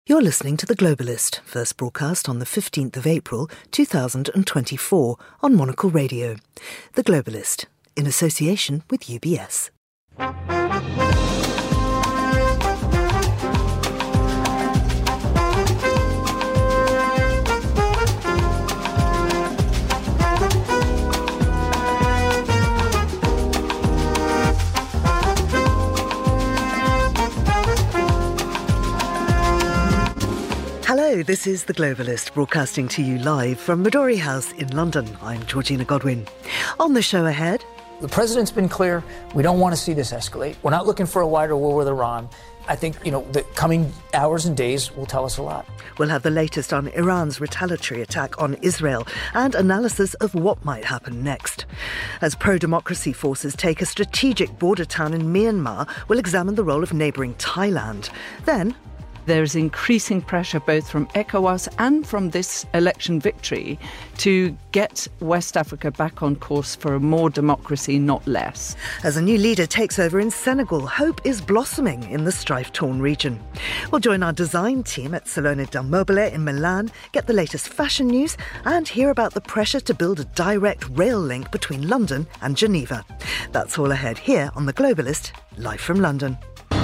You're listening to The Globalist, first broadcast on the 15th of April 2024 on Monocle Radio. The Globalist, in association with UBS. Hello, this is The Globalist, broadcasting to you live from Midori House in London. I'm Georgina Godwin. On the show ahead... The president's been clear. We don't want to see this escalate. We're not looking for a wider war with Iran. I think, the coming hours and days will tell us a lot. We'll have the latest on Iran's retaliatory attack on Israel and analysis of what might happen next. As pro-democracy forces take a strategic border town in Myanmar, we'll examine the role of neighbouring Thailand. Then... There's increasing pressure both from ECOWAS and from this election victory to get West Africa back on course for more democracy, not less. As a new leader takes over in Senegal, hope is blossoming in the strife-torn region. We'll join our design team at Salone del Mobile in Milan, get the latest fashion news and hear about the pressure to build a direct rail link between London and Geneva. That's all ahead here on The Globalist, live from London.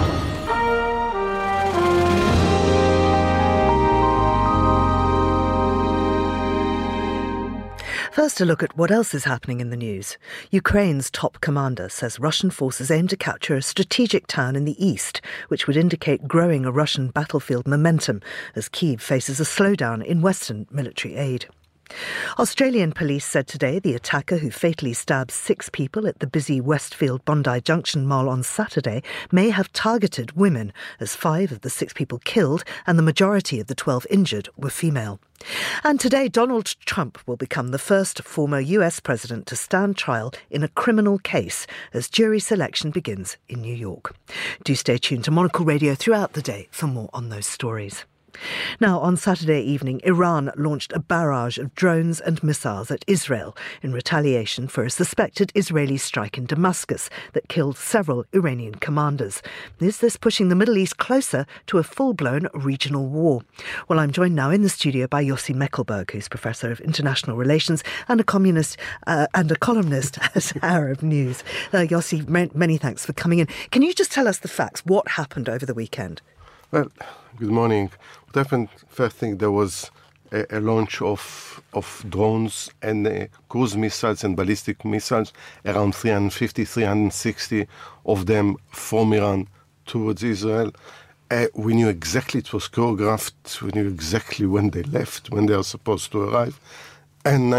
First, a look at what else is happening in the news. Ukraine's top commander says Russian forces aim to capture a strategic town in the east, which would indicate growing a Russian battlefield momentum as Kyiv faces a slowdown in Western military aid. Australian police said today the attacker who fatally stabbed 6 people at the busy Westfield Bondi Junction Mall on Saturday may have targeted women, as 5 of the 6 people killed and the majority of the 12 injured were female. And today, Donald Trump will become the first former US president to stand trial in a criminal case as jury selection begins in New York. Do stay tuned to Monocle Radio throughout the day for more on those stories. Now, on Saturday evening, Iran launched a barrage of drones and missiles at Israel in retaliation for a suspected Israeli strike in Damascus that killed several Iranian commanders. Is this pushing the Middle East closer to a full-blown regional war? Well, I'm joined now in the studio by Yossi Mekelberg, who's Professor of International Relations and a columnist at Arab News. Yossi, many thanks for coming in. Can you just tell us the facts? What happened over the weekend? Well, good morning. What happened, first thing, there was a launch of drones and cruise missiles and ballistic missiles, around 350, 360 of them from Iran towards Israel. We knew exactly it was choreographed. We knew exactly when they left, when they are supposed to arrive. And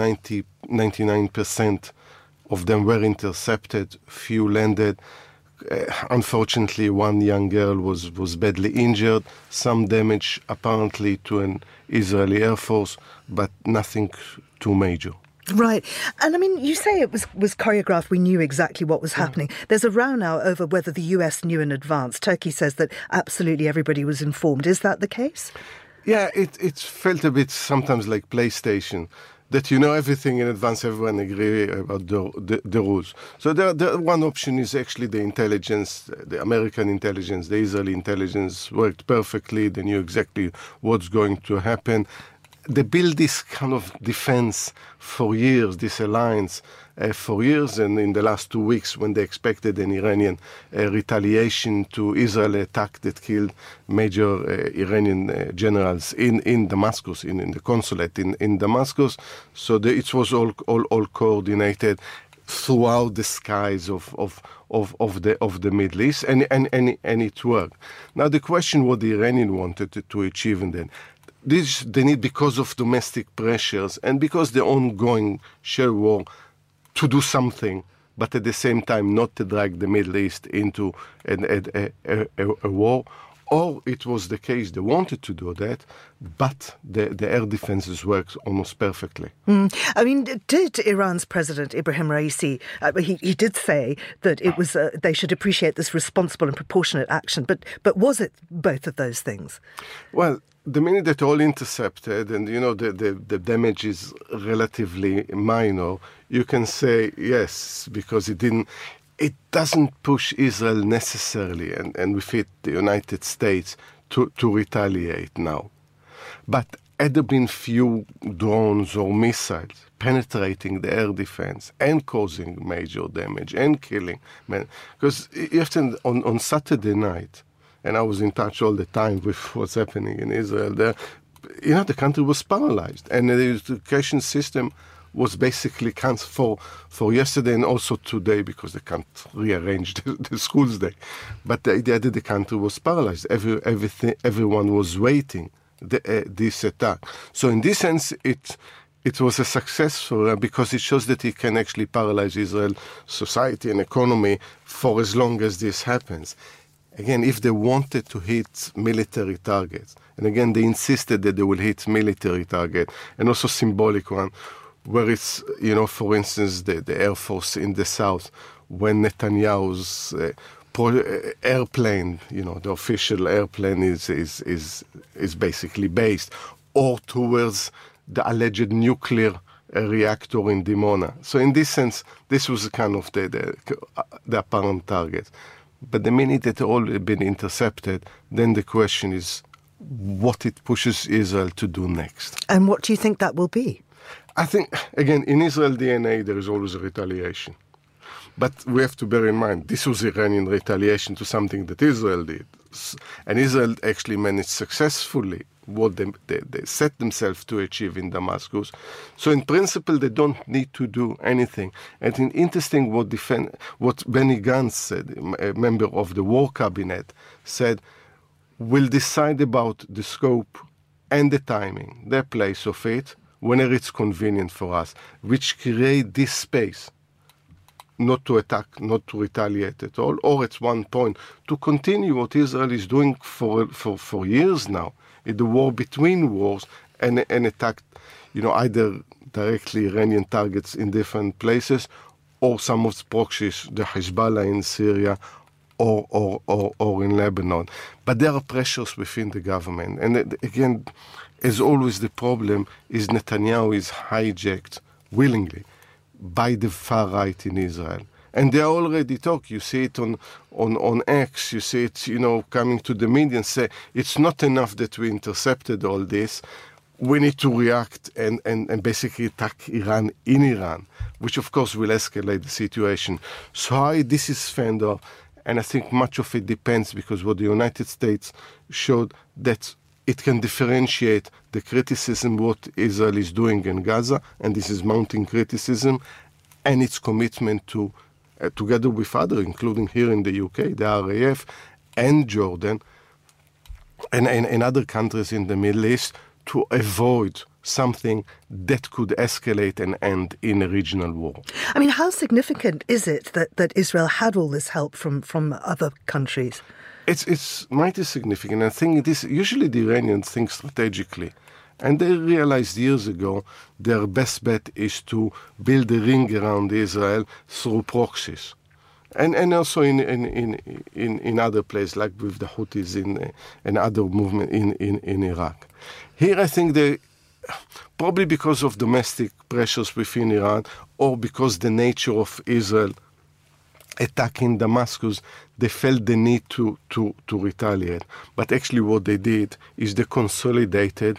99% of them were intercepted, few landed. Unfortunately, one young girl was badly injured, some damage apparently to an Israeli Air Force, but nothing too major. Right. And I mean, you say it was choreographed, we knew exactly what was happening. There's a row now over whether the US knew in advance. Turkey says that absolutely everybody was informed. Is that the case? Yeah, it felt a bit sometimes like PlayStation, that you know everything in advance, everyone agree about the rules. So the one option is actually the intelligence, the American intelligence, the Israeli intelligence worked perfectly. They knew exactly what's going to happen. They built this kind of defense for years, this alliance for years, and in the last 2 weeks when they expected an Iranian retaliation to Israel attack that killed major Iranian generals in Damascus, in the consulate in Damascus. So it was all coordinated throughout the skies of the Middle East, and it worked. Now the question what the Iranian wanted to achieve, and then this they need because of domestic pressures and because the ongoing share war to do something, but at the same time not to drag the Middle East into a war. Or it was the case they wanted to do that, but the air defenses worked almost perfectly. I mean, did Iran's President Ibrahim Raisi, he did say that it was they should appreciate this responsible and proportionate action, but was it both of those things? Well, the minute that all intercepted and, the damage is relatively minor, you can say yes, because it doesn't push Israel necessarily, and with it the United States, to retaliate now. But had there been few drones or missiles penetrating the air defense and causing major damage and killing, because often on Saturday night, and I was in touch all the time with what's happening in Israel there, the country was paralyzed, and the education system was basically cancelled for yesterday and also today because they can't rearrange the school's day. But the idea that the country was paralyzed, everyone was waiting this attack. So in this sense, it was a success for her because it shows that it can actually paralyze Israel's society and economy for as long as this happens. Again, if they wanted to hit military targets, and again, they insisted that they will hit military target and also symbolic one, where it's, for instance, the Air Force in the south, when Netanyahu's airplane, the official airplane is basically based, or towards the alleged nuclear reactor in Dimona. So in this sense, this was kind of the apparent target. But the minute it all had been intercepted, then the question is what it pushes Israel to do next. And what do you think that will be? I think, again, in Israel DNA, there is always a retaliation. But we have to bear in mind, this was Iranian retaliation to something that Israel did. And Israel actually managed successfully what they set themselves to achieve in Damascus. So in principle, they don't need to do anything. And it's interesting what Benny Gantz said, a member of the War Cabinet, said, we'll decide about the scope and the timing, the place of it, whenever it's convenient for us, which create this space not to attack, not to retaliate at all, or at one point to continue what Israel is doing for years now, in the war between wars, and attack, either directly Iranian targets in different places, or some of the proxies, the Hezbollah in Syria, or in Lebanon. But there are pressures within the government. And again, as always, the problem is Netanyahu is hijacked willingly by the far right in Israel. And they already talk. You see it on X. You see it, coming to the media and say, it's not enough that we intercepted all this. We need to react and basically attack Iran in Iran, which of course will escalate the situation. So this is fanned off. And I think much of it depends because what the United States showed that it can differentiate the criticism what Israel is doing in Gaza, and this is mounting criticism, and its commitment to, together with others, including here in the UK, the RAF, and Jordan, and other countries in the Middle East, to avoid something that could escalate and end in a regional war. I mean, how significant is it that Israel had all this help from other countries? It's mighty significant. I think it is. Usually the Iranians think strategically, and they realized years ago their best bet is to build a ring around Israel through proxies. And also in other places, like with the Houthis and other movement in Iraq. Here I think they, probably because of domestic pressures within Iran, or because the nature of Israel attacking Damascus, they felt the need to retaliate. But actually what they did is they consolidated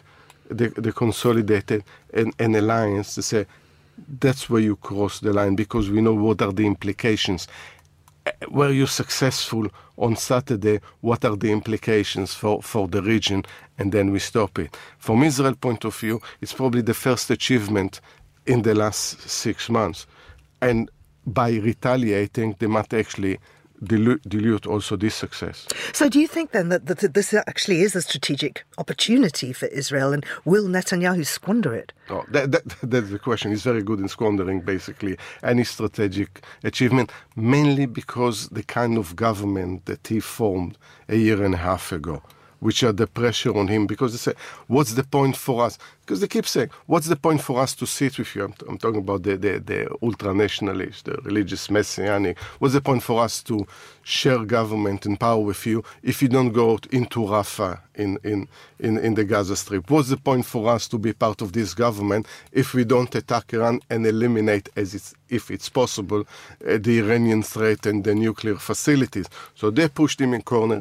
an alliance to say, that's where you cross the line, because we know what are the implications. Were you successful on Saturday? What are the implications for the region? And then we stop it. From Israel's point of view, it's probably the first achievement in the last 6 months. And by retaliating, they might actually dilute also this success. So do you think then that this actually is a strategic opportunity for Israel, and will Netanyahu squander it? Oh, that's the question. He's very good in squandering, basically, any strategic achievement, mainly because the kind of government that he formed a year and a half ago, which are the pressure on him, because they say, what's the point for us? Because they keep saying, what's the point for us to sit with you? I'm talking about the ultra-nationalists, the religious messianic. What's the point for us to share government and power with you if you don't go into Rafah in the Gaza Strip? What's the point for us to be part of this government if we don't attack Iran and eliminate, if it's possible, the Iranian threat and the nuclear facilities? So they pushed him in corner.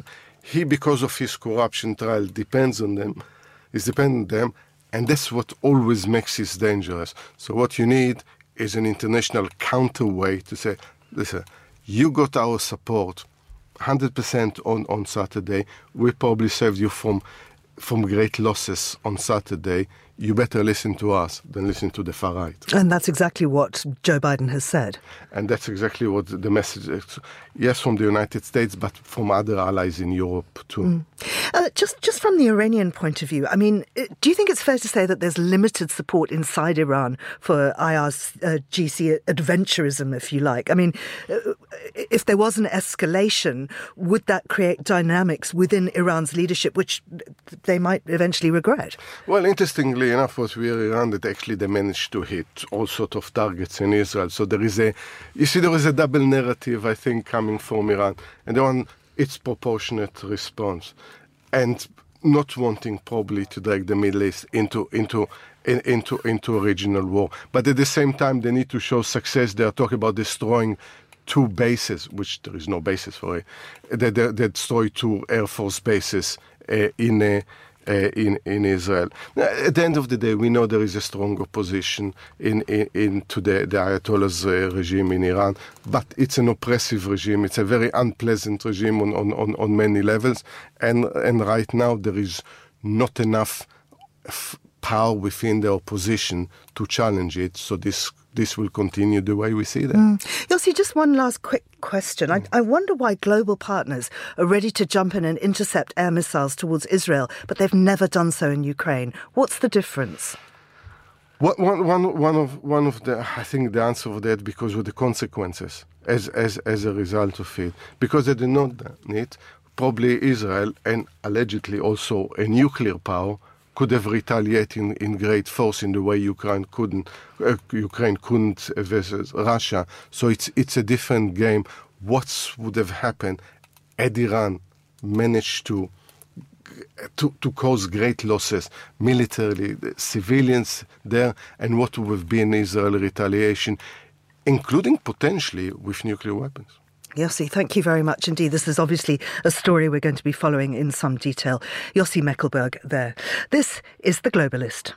he, because of his corruption trial, depends on them, is dependent on them, and that's what always makes it dangerous. So what you need is an international counterweight to say, listen, you got our support 100% on Saturday. We probably saved you from great losses on Saturday. You better listen to us than listen to the far right. And that's exactly what Joe Biden has said. And that's exactly what the message is. Yes, from the United States, but from other allies in Europe too. Just from the Iranian point of view, I mean, do you think it's fair to say that there's limited support inside Iran for IRGC adventurism, if you like? I mean, if there was an escalation, would that create dynamics within Iran's leadership, which they might eventually regret? Well, interestingly enough, was Iran that actually they managed to hit all sorts of targets in Israel. So there is a double narrative, I think, coming from Iran. And the one, it's proportionate response. And not wanting probably to drag the Middle East into a regional war. But at the same time, they need to show success. They are talking about destroying 2 bases, which there is no basis for it. They destroy 2 Air Force bases in Israel. At the end of the day, we know there is a strong opposition into the Ayatollah's regime in Iran, but it's an oppressive regime. It's a very unpleasant regime on many levels, and right now there is not enough power within the opposition to challenge it. So this will continue the way we see them. Yossi, just one last quick question. I wonder why global partners are ready to jump in and intercept air missiles towards Israel, but they've never done so in Ukraine. What's the difference? One of the, I think the answer for that, because of the consequences as a result of it. Because they did not need, probably Israel, and allegedly also a nuclear power, could have retaliated in great force in the way Ukraine couldn't versus Russia. So it's a different game. What would have happened had Iran managed to cause great losses militarily, civilians there, and what would have been Israeli retaliation, including potentially with nuclear weapons? Yossi, thank you very much indeed. This is obviously a story we're going to be following in some detail. Yossi Mekelberg there. This is The Globalist.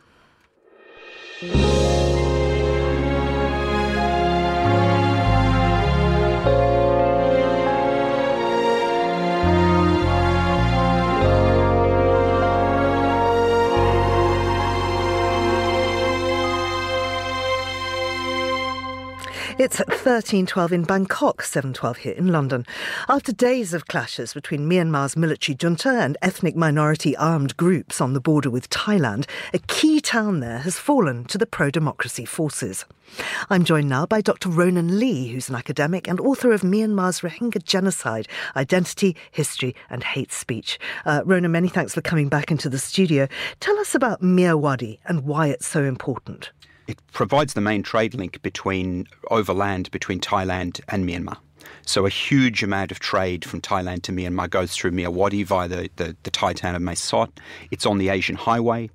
It's 13:12 in Bangkok, 7:12 here in London. After days of clashes between Myanmar's military junta and ethnic minority armed groups on the border with Thailand, a key town there has fallen to the pro-democracy forces. I'm joined now by Dr. Ronan Lee, who's an academic and author of Myanmar's Rohingya Genocide, Identity, History and Hate Speech. Ronan, many thanks for coming back into the studio. Tell us about Myawaddy and why it's so important. It provides the main trade link overland between Thailand and Myanmar. So a huge amount of trade from Thailand to Myanmar goes through Myawaddy via the Thai town of Mae Sot. It's on the Asian Highway.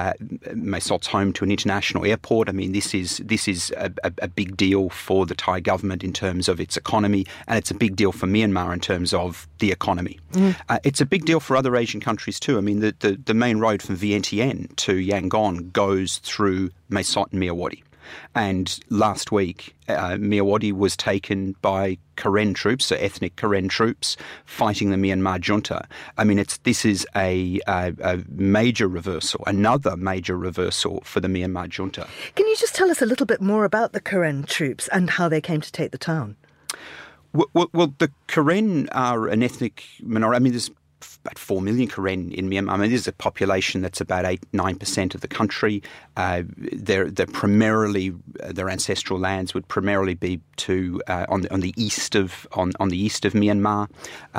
Mae Sot's home to an international airport. I mean, this is a big deal for the Thai government in terms of its economy, and it's a big deal for Myanmar in terms of the economy. It's a big deal for other Asian countries too. I mean, the main road from Vientiane to Yangon goes through Mae Sot and Myawaddy. And last week, Myawaddy was taken by Karen troops, so ethnic Karen troops, fighting the Myanmar junta. I mean, this is a major reversal, another major reversal for the Myanmar junta. Can you just tell us a little bit more about the Karen troops and how they came to take the town? Well, the Karen are an ethnic minority. I mean, there's about 4 million Karen in Myanmar. I mean, this is a population that's about 8-9% of the country. They're primarily, their ancestral lands would primarily be on the east of Myanmar.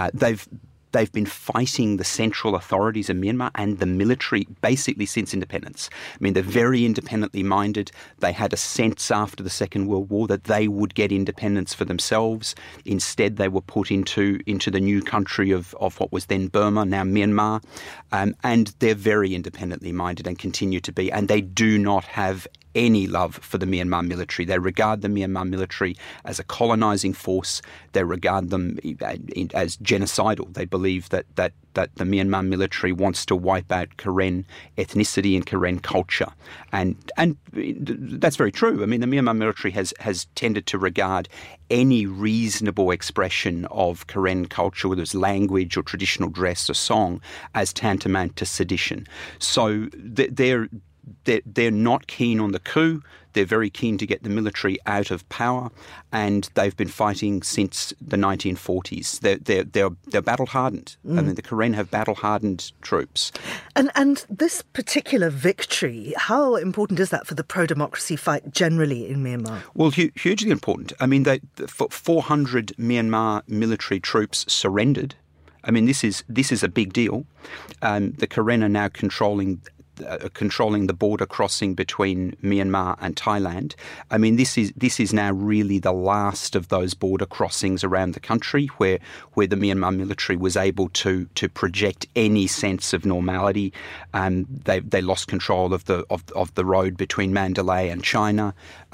They've been fighting the central authorities of Myanmar and the military basically since independence. I mean, they're very independently minded. They had a sense after the Second World War that they would get independence for themselves. Instead, they were put into the new country of what was then Burma, now Myanmar. And they're very independently minded and continue to be. And they do not have any love for the Myanmar military. They regard the Myanmar military as a colonising force. They regard them as genocidal. They believe believe that the Myanmar military wants to wipe out Karen ethnicity and Karen culture. And that's very true. I mean, the Myanmar military has tended to regard any reasonable expression of Karen culture, whether it's language or traditional dress or song, as tantamount to sedition. So they're not keen on the coup. They're very keen to get the military out of power, and they've been fighting since the 1940s. They're battle-hardened. I mean, the Karen have battle-hardened troops. And this particular victory, how important is that for the pro-democracy fight generally in Myanmar? Well, hugely important. I mean, 400 Myanmar military troops surrendered. I mean, this is a big deal. The Karen are now controlling the border crossing between Myanmar and Thailand. I mean, this is now really the last of those border crossings around the country where the Myanmar military was able to project any sense of normality. They lost control of the road between Mandalay and China.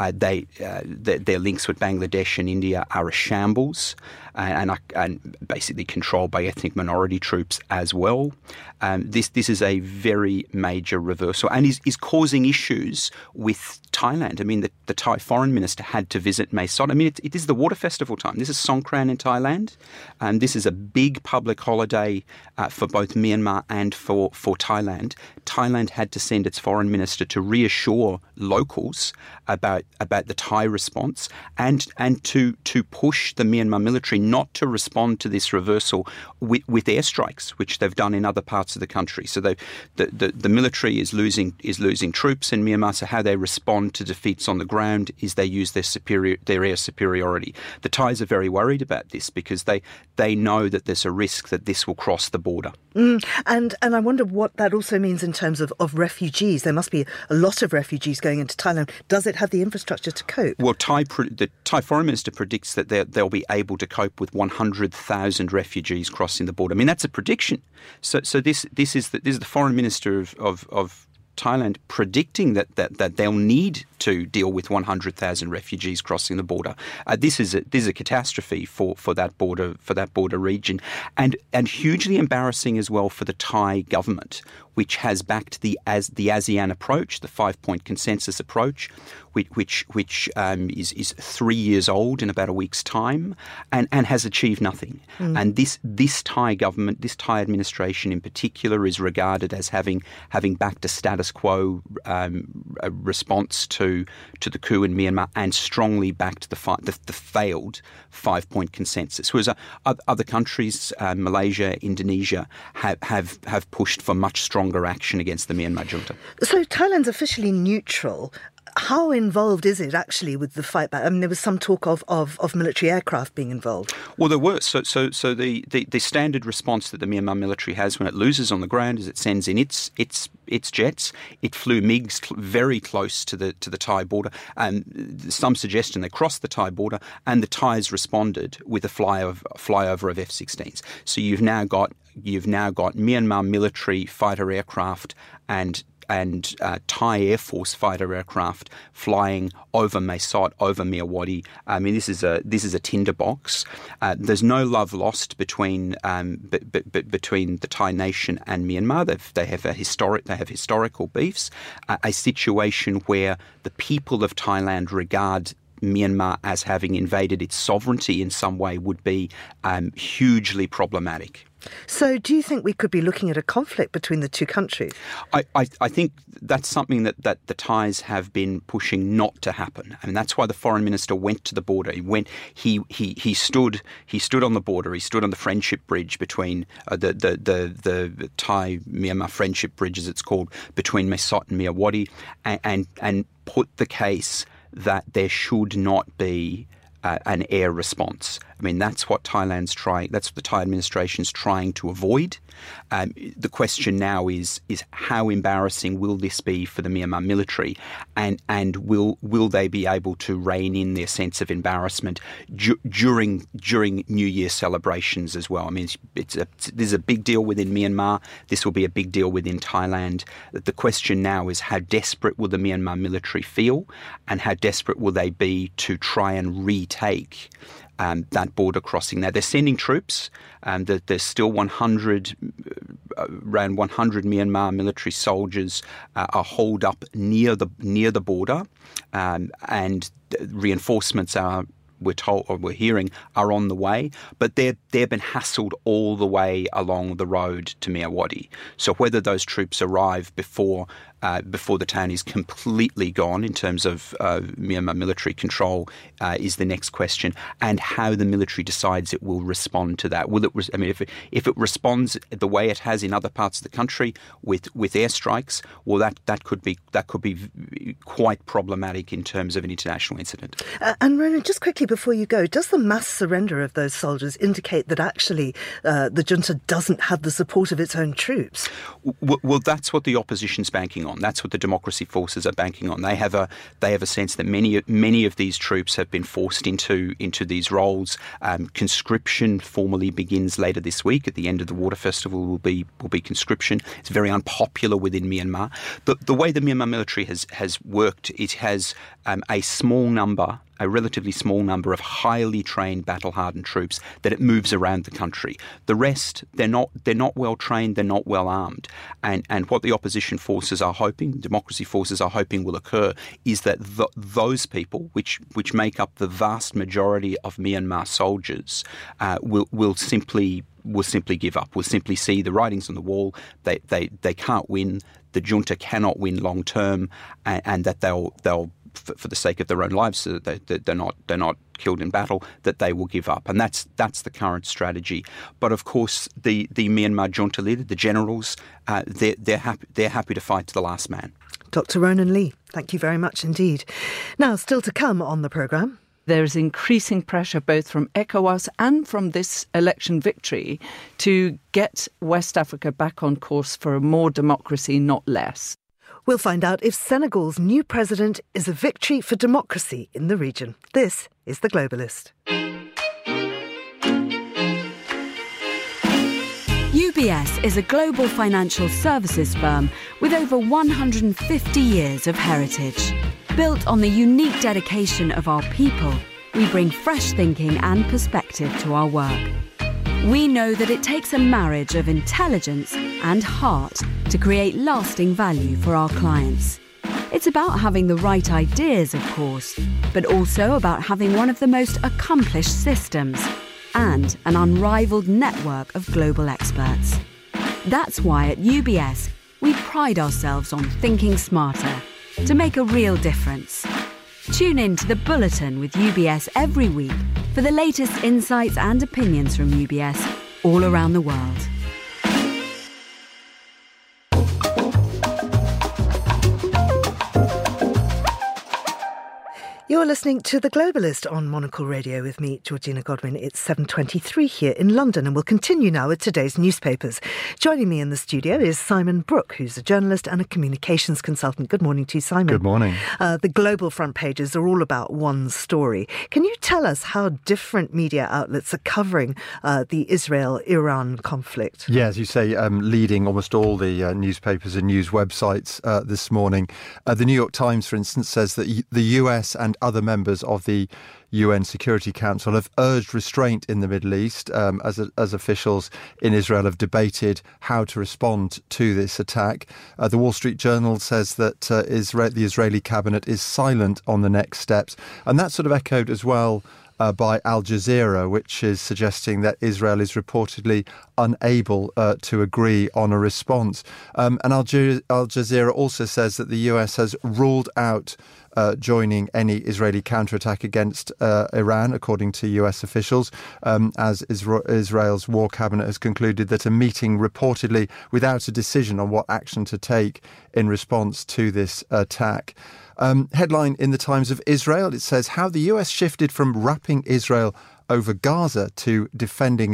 Their links with Bangladesh and India are a shambles, and basically controlled by ethnic minority troops as well. This is a very major reversal and is causing issues with Thailand. I mean, the Thai foreign minister had to visit Mae Sot. I mean, it is the water festival time. This is Songkran in Thailand. This is a big public holiday for both Myanmar and for Thailand. Thailand had to send its foreign minister to reassure locals about the Thai response and to push the Myanmar military not to respond to this reversal with airstrikes, which they've done in other parts of the country. So the military is losing troops in Myanmar. So how they respond to defeats on the ground is they use their air superiority. The Thais are very worried about this because they know that there's a risk that this will cross the border. And I wonder what that also means in terms of refugees. There must be a lot of refugees going into Thailand. Does it have the infrastructure to cope? Well, the Thai foreign minister predicts that they'll be able to cope with 100,000 refugees crossing the border. I mean, that's a prediction. So this is the foreign minister of Thailand predicting that they'll need to deal with 100,000 refugees crossing the border. This is a catastrophe for that border region, and hugely embarrassing as well for the Thai government, which has backed the ASEAN approach, the 5-point consensus approach, which is 3 years old in about a week's time, and has achieved nothing. And this Thai government, this Thai administration in particular, is regarded as having backed a status quo response to the coup in Myanmar and strongly backed the failed 5-point consensus. Whereas other countries, Malaysia, Indonesia, have pushed for much stronger action against the Myanmar junta. So Thailand's officially neutral. How involved is it actually with the fight back? I mean, there was some talk of military aircraft being involved. Well, there were. So the standard response that the Myanmar military has when it loses on the ground is it sends in its jets. It flew MiGs very close to the Thai border. Some suggestion they crossed the Thai border, and the Thais responded with a flyover of F-16s. So you've now got Myanmar military fighter aircraft and Thai Air Force fighter aircraft flying over Mae Sot, over Myawaddy. I mean, this is a tinderbox. There's no love lost between the Thai nation and Myanmar. They have historical beefs. A situation where the people of Thailand regard Myanmar as having invaded its sovereignty in some way would be hugely problematic. So do you think we could be looking at a conflict between the two countries? I think that's something that the Thais have been pushing not to happen. I mean, that's why the foreign minister went to the border. He stood on the border. He stood on the friendship bridge between the Thai-Myanmar friendship bridge, as it's called, between Mae Sot and Myawaddy, and put the case that there should not be an air response. I mean, that's what Thailand's trying. That's what the Thai administration's trying to avoid. The question now is how embarrassing will this be for the Myanmar military, and will they be able to rein in their sense of embarrassment during New Year celebrations as well? I mean, this is a big deal within Myanmar. This will be a big deal within Thailand. The question now is how desperate will the Myanmar military feel, and how desperate will they be to try and retake that border crossing. Now, they're sending troops. There's still around 100 Myanmar military soldiers are holed up near the border, and reinforcements we're hearing are on the way, but they've been hassled all the way along the road to Myawaddy. So whether those troops arrive before the town is completely gone in terms of Myanmar military control is the next question, and how the military decides it will respond to that. If it responds the way it has in other parts of the country with airstrikes, well, that could be quite problematic in terms of an international incident. And Ronan, just quickly before you go, does the mass surrender of those soldiers indicate that actually the junta doesn't have the support of its own troops? Well, that's what the opposition's banking on. That's what the democracy forces are banking on. They have a sense that many of these troops have been forced into these roles. Conscription formally begins later this week. At the end of the Water Festival will be conscription. It's very unpopular within Myanmar. The way the Myanmar military has worked, it has a relatively small number of highly trained, battle-hardened troops that it moves around the country. The rest, they're not well trained, they're not well armed. And what the opposition forces are hoping, democracy forces are hoping will occur, is that those people, which make up the vast majority of Myanmar soldiers, will simply give up. Will simply see the writings on the wall. They can't win. The junta cannot win long term, and that they'll for the sake of their own lives, so that they're not killed in battle, that they will give up. And that's the current strategy. But of course, the Myanmar junta leader, the generals, they're happy to fight to the last man. Dr. Ronan Lee, thank you very much indeed. Now, still to come on the programme. There's increasing pressure both from ECOWAS and from this election victory to get West Africa back on course for more democracy, not less. We'll find out if Senegal's new president is a victory for democracy in the region. This is The Globalist. UBS is a global financial services firm with over 150 years of heritage. Built on the unique dedication of our people, we bring fresh thinking and perspective to our work. We know that it takes a marriage of intelligence and heart to create lasting value for our clients. It's about having the right ideas, of course, but also about having one of the most accomplished systems and an unrivaled network of global experts. That's why at UBS, we pride ourselves on thinking smarter to make a real difference. Tune in to The Bulletin with UBS every week for the latest insights and opinions from UBS all around the world. You're listening to The Globalist on Monocle Radio with me, Georgina Godwin. It's 7:23 here in London, and we'll continue now with today's newspapers. Joining me in the studio is Simon Brooke, who's a journalist and a communications consultant. Good morning to you, Simon. Good morning. The global front pages are all about one story. Can you tell us how different media outlets are covering the Israel-Iran conflict? Yeah, as you say, leading almost all the newspapers and news websites this morning. The New York Times, for instance, says that the US and other members of the UN Security Council have urged restraint in the Middle East as officials in Israel have debated how to respond to this attack. The Wall Street Journal says that the Israeli cabinet is silent on the next steps. And that's sort of echoed as well by Al Jazeera, which is suggesting that Israel is reportedly unable to agree on a response. And Al Jazeera also says that the US has ruled out joining any Israeli counterattack against Iran, according to US officials, as Israel's war cabinet has concluded that a meeting reportedly without a decision on what action to take in response to this attack. Headline in the Times of Israel, it says how the US shifted from wrapping Israel over Gaza to defending it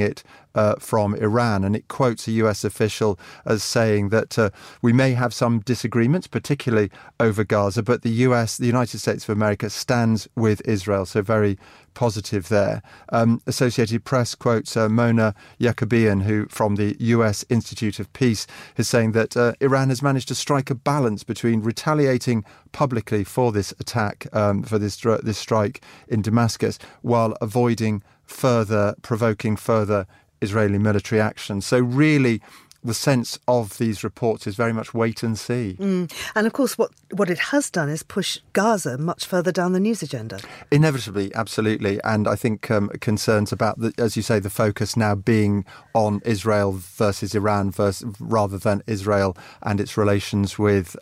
from Iran. And it quotes a US official as saying that we may have some disagreements, particularly over Gaza, but the United States of America, stands with Israel. So very positive there. Associated Press quotes Mona Yacoubian, who from the US Institute of Peace, is saying that Iran has managed to strike a balance between retaliating publicly for this attack, for this strike in Damascus, while avoiding provoking further Israeli military action. So really, the sense of these reports is very much wait and see. And of course, what it has done is push Gaza much further down the news agenda. Inevitably, absolutely. And I think concerns about, as you say, the focus now being on Israel versus Iran rather than Israel and its relations with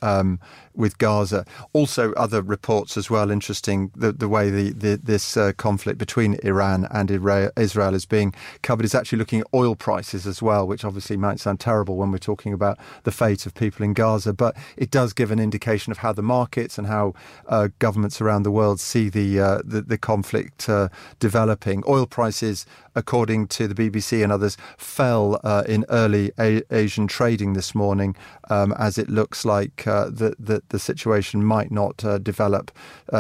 Gaza. Also, other reports as well, interesting, the way this conflict between Iran and Israel is being covered is actually looking at oil prices as well, which obviously might sound terrible when we're talking about the fate of people in Gaza, but it does give an indication of how the markets and how governments around the world see the conflict developing. Oil prices, according to the BBC and others, fell in early Asian trading this morning, as it looks like the situation might not develop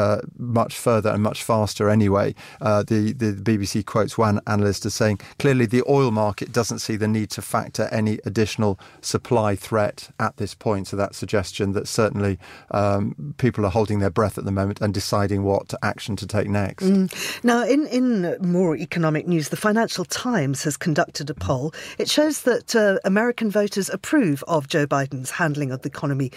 much further and much faster anyway. The BBC quotes one analyst as saying, clearly the oil market doesn't see the need to factor any additional supply threat at this point. So that suggestion that certainly people are holding their breath at the moment and deciding what action to take next. Now, in more economic news, the Financial Times has conducted a poll. It shows that American voters approve of Joe Biden's handling of the economy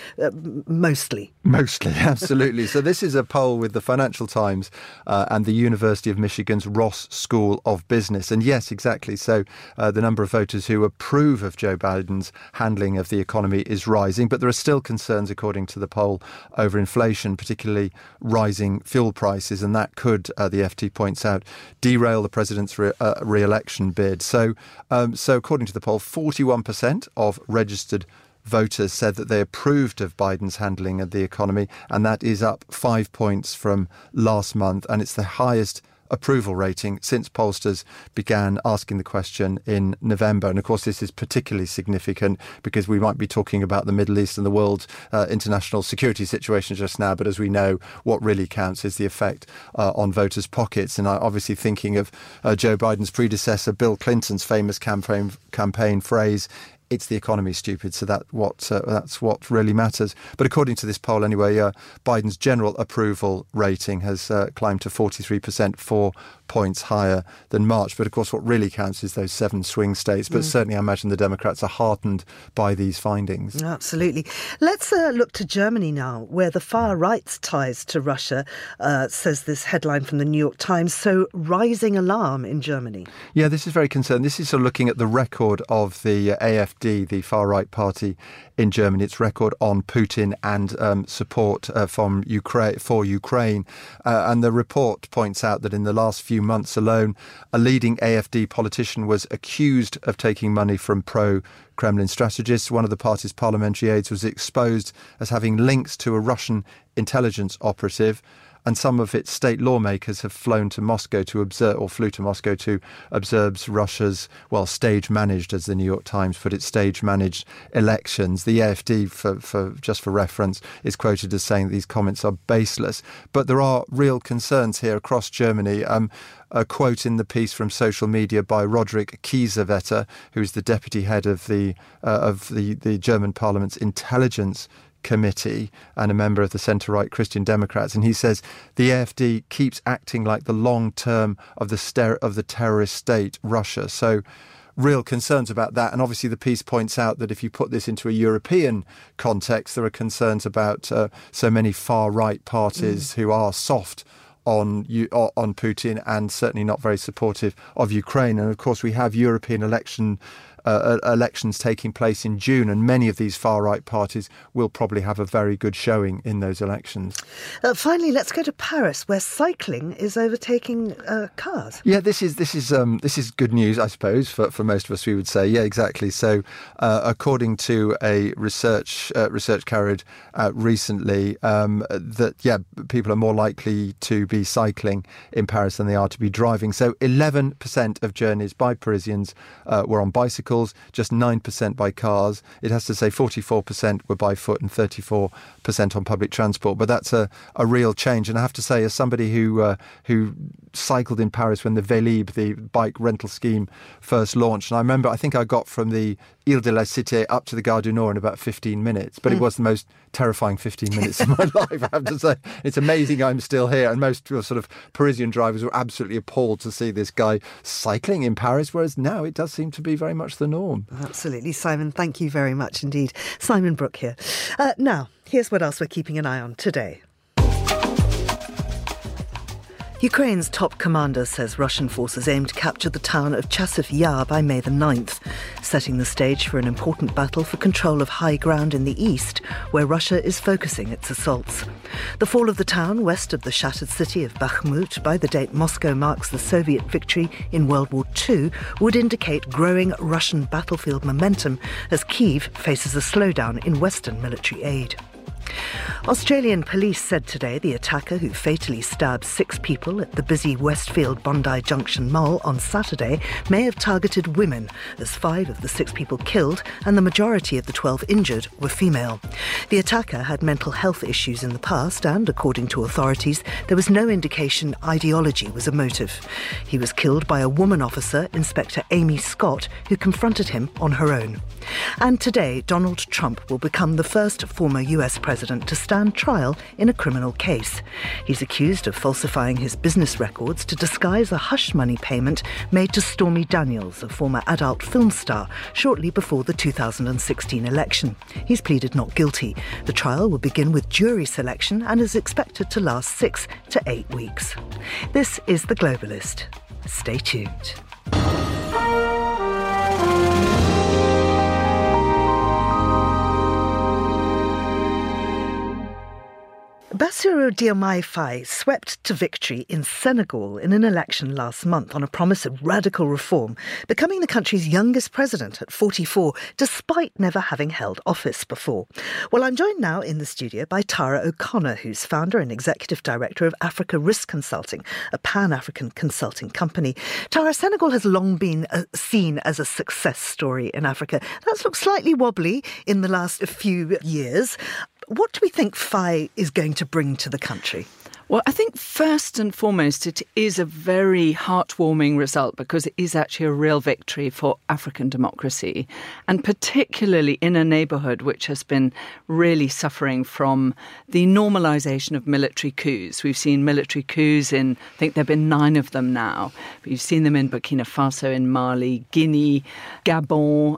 mostly. Mostly, absolutely. So this is a poll with the Financial Times and the University of Michigan's Ross School of Business. And yes, exactly. So the number of voters who approve of Joe Biden's handling of the economy is rising, but there are still concerns, according to the poll, over inflation, particularly rising fuel prices, and that could, the FT points out, derail the president's re-election bid. So according to the poll, 41% of registered voters said that they approved of Biden's handling of the economy, and that is up 5 points from last month, and it's the highest approval rating since pollsters began asking the question in November. And of course, this is particularly significant because we might be talking about the Middle East and the world international security situation just now. But as we know, what really counts is the effect on voters' pockets. And I'm obviously thinking of Joe Biden's predecessor, Bill Clinton's famous campaign phrase, "It's the economy, stupid." So that's what really matters. But according to this poll anyway, Biden's general approval rating has climbed to 43%, 4 points higher than March. But of course, what really counts is those 7 swing states. But certainly I imagine the Democrats are heartened by these findings. Absolutely. Let's look to Germany now, where the far right's ties to Russia, says this headline from the New York Times, so rising alarm in Germany. Yeah, this is very concerning. This is sort of looking at the record of the AfD, the far-right party in Germany, its record on Putin and support for Ukraine. And the report points out that in the last few months alone, a leading AfD politician was accused of taking money from pro-Kremlin strategists. One of the party's parliamentary aides was exposed as having links to a Russian intelligence operative. And some of its state lawmakers have flown to Moscow to observe, or flew to Moscow to observe Russia's, stage-managed, as the New York Times put it, stage-managed elections. The AfD, for reference, is quoted as saying that these comments are baseless. But there are real concerns here across Germany. A quote in the piece from social media by Roderick Kiesewetter, who is the deputy head of the German Parliament's Intelligence Committee and a member of the centre-right Christian Democrats, and he says the AfD keeps acting like the long term of the terrorist state Russia. So real concerns about that. And obviously the piece points out that if you put this into a European context, there are concerns about so many far-right parties who are soft on Putin and certainly not very supportive of Ukraine. And of course we have European election elections taking place in June, and many of these far-right parties will probably have a very good showing in those elections. Finally, let's go to Paris, where cycling is overtaking cars. Yeah, this is good news, I suppose, for most of us. We would say, yeah, exactly. So, according to a research carried out recently, people are more likely to be cycling in Paris than they are to be driving. So 11% of journeys by Parisians were on bicycles, just 9% by cars. It has to say 44% were by foot and 34% on public transport. But that's a real change. And I have to say, as somebody who cycled in Paris when the Vélib, the bike rental scheme, first launched, and I think I got from the Ile de la Cité up to the Gare du Nord in about 15 minutes. But it was the most terrifying 15 minutes of my life, I have to say. It's amazing I'm still here. And most sort of Parisian drivers were absolutely appalled to see this guy cycling in Paris, whereas now it does seem to be very much the norm. Absolutely. Simon, thank you very much indeed. Simon Brooke here. Now, here's what else we're keeping an eye on today. Ukraine's top commander says Russian forces aim to capture the town of Chasiv Yar by May the 9th, setting the stage for an important battle for control of high ground in the east, where Russia is focusing its assaults. The fall of the town west of the shattered city of Bakhmut by the date Moscow marks the Soviet victory in World War II would indicate growing Russian battlefield momentum as Kyiv faces a slowdown in Western military aid. Australian police said today the attacker who fatally stabbed 6 people at the busy Westfield Bondi Junction Mall on Saturday may have targeted women, as 5 of the 6 people killed and the majority of the 12 injured were female. The attacker had mental health issues in the past and, according to authorities, there was no indication ideology was a motive. He was killed by a woman officer, Inspector Amy Scott, who confronted him on her own. And today, Donald Trump will become the first former US president to stand trial in a criminal case. He's accused of falsifying his business records to disguise a hush money payment made to Stormy Daniels, a former adult film star, shortly before the 2016 election. He's pleaded not guilty. The trial will begin with jury selection and is expected to last 6 to 8 weeks. This is The Globalist. Stay tuned. Bassirou Diomaye Faye swept to victory in Senegal in an election last month on a promise of radical reform, becoming the country's youngest president at 44, despite never having held office before. Well, I'm joined now in the studio by Tara O'Connor, who's founder and executive director of Africa Risk Consulting, a pan-African consulting company. Tara, Senegal has long been seen as a success story in Africa. That's looked slightly wobbly in the last few years. What do we think Faye is going to bring to the country? Well, I think first and foremost, it is a very heartwarming result because it is actually a real victory for African democracy, and particularly in a neighbourhood which has been really suffering from the normalisation of military coups. We've seen military coups in, I think there have been 9 of them now. But you've seen them in Burkina Faso, in Mali, Guinea, Gabon,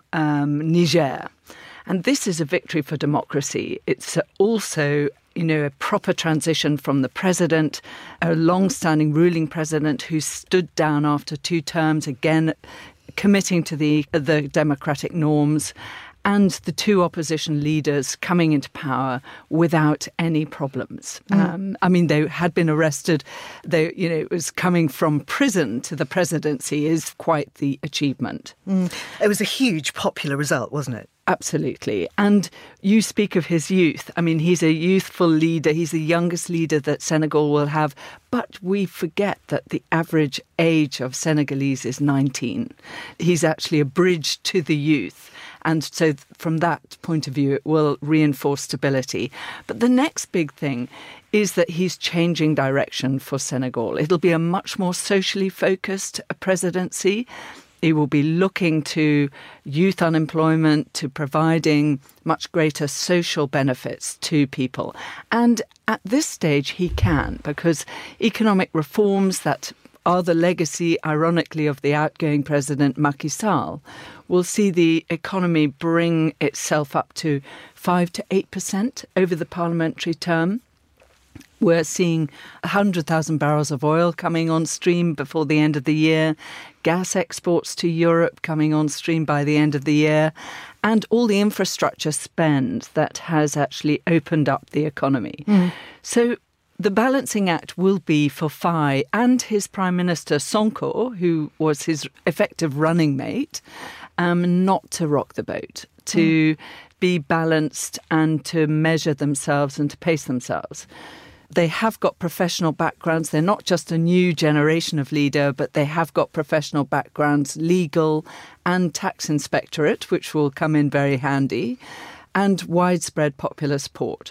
Niger. And this is a victory for democracy. It's also, a proper transition from the president, a long-standing ruling president who stood down after 2 terms, again committing to the democratic norms, and the 2 opposition leaders coming into power without any problems. They had been arrested. It was coming from prison to the presidency is quite the achievement. It was a huge popular result, wasn't it? Absolutely. And you speak of his youth. He's a youthful leader. He's the youngest leader that Senegal will have. But we forget that the average age of Senegalese is 19. He's actually a bridge to the youth. And so from that point of view, it will reinforce stability. But the next big thing is that he's changing direction for Senegal. It'll be a much more socially focused presidency. He will be looking to youth unemployment, to providing much greater social benefits to people. And at this stage, he can, because economic reforms that are the legacy, ironically, of the outgoing president, Macky Sall, will see the economy bring itself up to 5 to 8% over the parliamentary term. We're seeing 100,000 barrels of oil coming on stream before the end of the year. gas exports to Europe coming on stream by the end of the year, and all the infrastructure spend that has actually opened up the economy. So the balancing act will be for Faye and his Prime Minister Sonko, who was his effective running mate, not to rock the boat, to be balanced and to measure themselves and to pace themselves. They have got professional backgrounds. They're not just a new generation of leader, but they have got professional backgrounds, legal and tax inspectorate, which will come in very handy, and widespread popular support.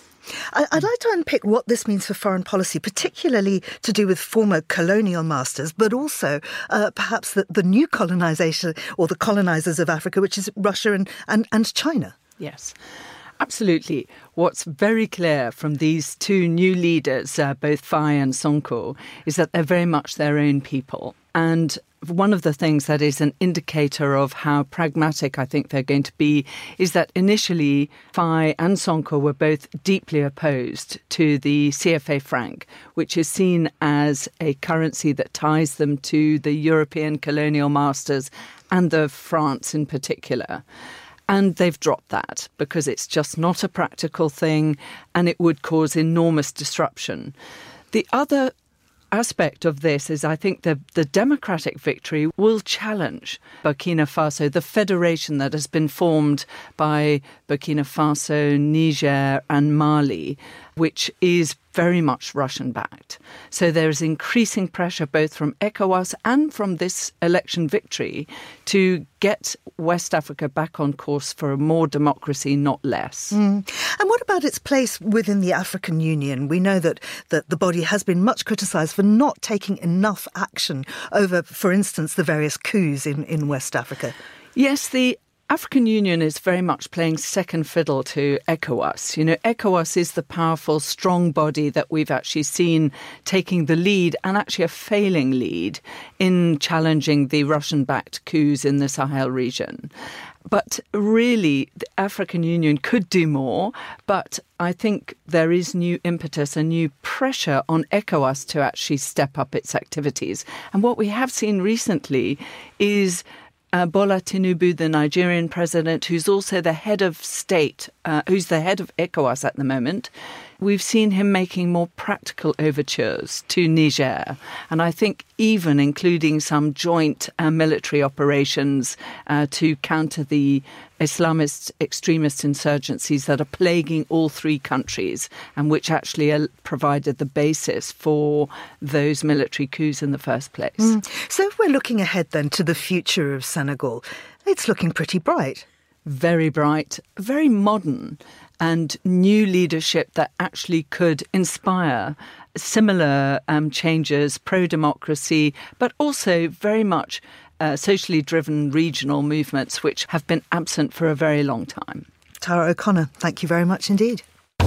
I'd like to unpick what this means for foreign policy, particularly to do with former colonial masters, but also perhaps the new colonisation or the colonisers of Africa, which is Russia and China. Yes, absolutely. What's very clear from these two new leaders, both Faye and Sonko, is that they're very much their own people. And one of the things that is an indicator of how pragmatic I think they're going to be is that initially Faye and Sonko were both deeply opposed to the CFA franc, which is seen as a currency that ties them to the European colonial masters and the France in particular. And they've dropped that because it's just not a practical thing and it would cause enormous disruption. The other aspect of this is I think the democratic victory will challenge Burkina Faso, the federation that has been formed by Burkina Faso, Niger and Mali, which is very much Russian-backed. So there is increasing pressure both from ECOWAS and from this election victory to get West Africa back on course for more democracy, not less. And what about its place within the African Union? We know that the body has been much criticised for not taking enough action over, for instance, the various coups in West Africa. Yes, the African Union is very much playing second fiddle to ECOWAS. You know, ECOWAS is the powerful, strong body that we've actually seen taking the lead and actually a failing lead in challenging the Russian-backed coups in the Sahel region. But really, the African Union could do more, but I think there is new impetus and new pressure on ECOWAS to actually step up its activities. And what we have seen recently is Bola Tinubu, the Nigerian president, who's also the head of state, who's the head of ECOWAS at the moment. We've seen him making more practical overtures to Niger, and I think even including some joint military operations to counter the Islamist extremist insurgencies that are plaguing all three countries and which actually provided the basis for those military coups in the first place. So if we're looking ahead then to the future of Senegal, it's looking pretty bright. Very bright, very modern, and new leadership that actually could inspire similar changes, pro-democracy, but also very much socially driven regional movements which have been absent for a very long time. Tara O'Connor, thank you very much indeed.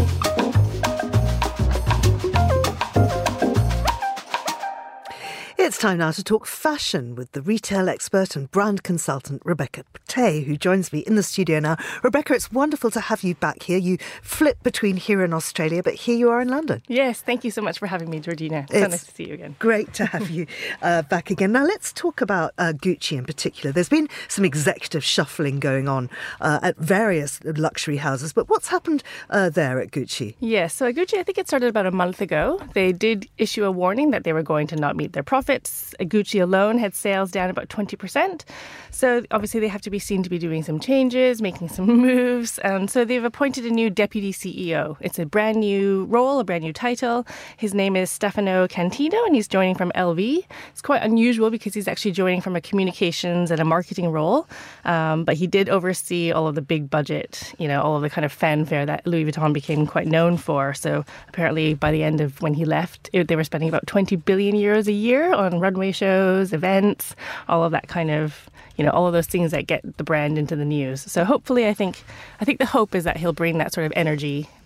It's time now to talk fashion with the retail expert and brand consultant Rebecca Pate, who joins me in the studio now. Rebecca, it's wonderful to have you back here. You flip between here and Australia, but here you are in London. Yes, thank you so much for having me, Georgina. It's so nice to see you again. Great to have you back again. Now, let's talk about Gucci in particular. There's been some executive shuffling going on at various luxury houses, but what's happened there at Gucci? Yes, so at Gucci, I think it started about a month ago. They did issue a warning that they were going to not meet their profits. Gucci alone had sales down about 20%. So obviously they have to be seen to be doing some changes, making some moves. And so they've appointed a new deputy CEO. It's a brand new role, a brand new title. His name is Stefano Cantino, and he's joining from LV. It's quite unusual because he's actually joining from a communications and a marketing role. But he did oversee all of the big budget, all of the kind of fanfare that Louis Vuitton became quite known for. So apparently by the end of when he left, they were spending about 20 billion euros a year on runway shows, events, all of that kind of, all of those things that get the brand into the news. So hopefully, I think the hope is that he'll bring that sort of energy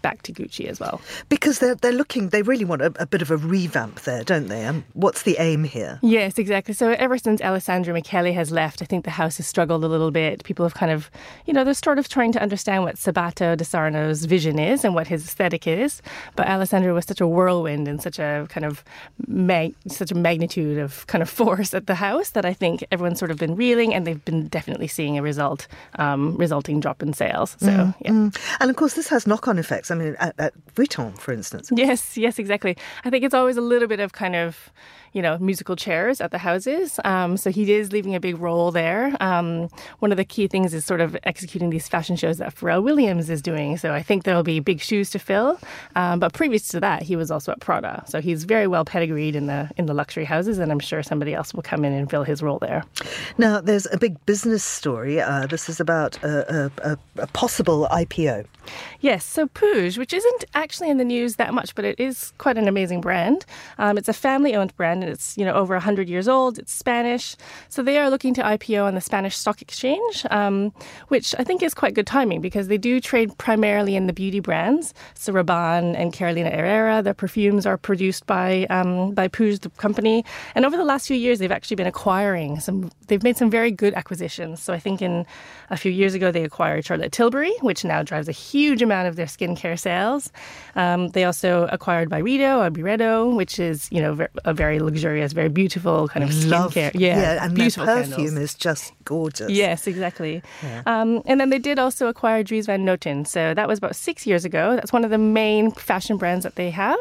back to Gucci as well. Because they really want a bit of a revamp there, don't they? What's the aim here? Yes, exactly. So ever since Alessandro Michele has left, I think the house has struggled a little bit. People have kind of, they're sort of trying to understand what Sabato de Sarno's vision is and what his aesthetic is. But Alessandro was such a whirlwind and such a kind of such a magnitude of kind of force at the house that I think everyone's sort of been reeling, and they've been definitely seeing a resulting drop in sales. So, And of course, this has knock-on effects. I mean, at Vuitton, for instance. Yes, exactly. I think it's always a little bit of kind of, musical chairs at the houses. So he is leaving a big role there. One of the key things is sort of executing these fashion shows that Pharrell Williams is doing. So I think there'll be big shoes to fill. But previous to that, he was also at Prada. So he's very well pedigreed in the luxury houses, and I'm sure somebody else will come in and fill his role there. Now, there's a big business story. This is about a possible IPO. Yes, so Puig, which isn't actually in the news that much, but it is quite an amazing brand. It's a family-owned brand, and it's over 100 years old. It's Spanish, so they are looking to IPO on the Spanish Stock Exchange, which I think is quite good timing because they do trade primarily in the beauty brands. So Rabanne and Carolina Herrera, their perfumes are produced by Puig, the company. And over the last few years, they've actually been acquiring they've made some very good acquisitions. So I think a few years ago, they acquired Charlotte Tilbury, which now drives a huge amount of their skincare sales. They also acquired Byredo, which is, a very luxurious, very beautiful kind of skincare. And their perfume candles. is just gorgeous. Yes, exactly. Yeah. And then they did also acquire Dries Van Noten. So that was about 6 years ago. That's one of the main fashion brands that they have.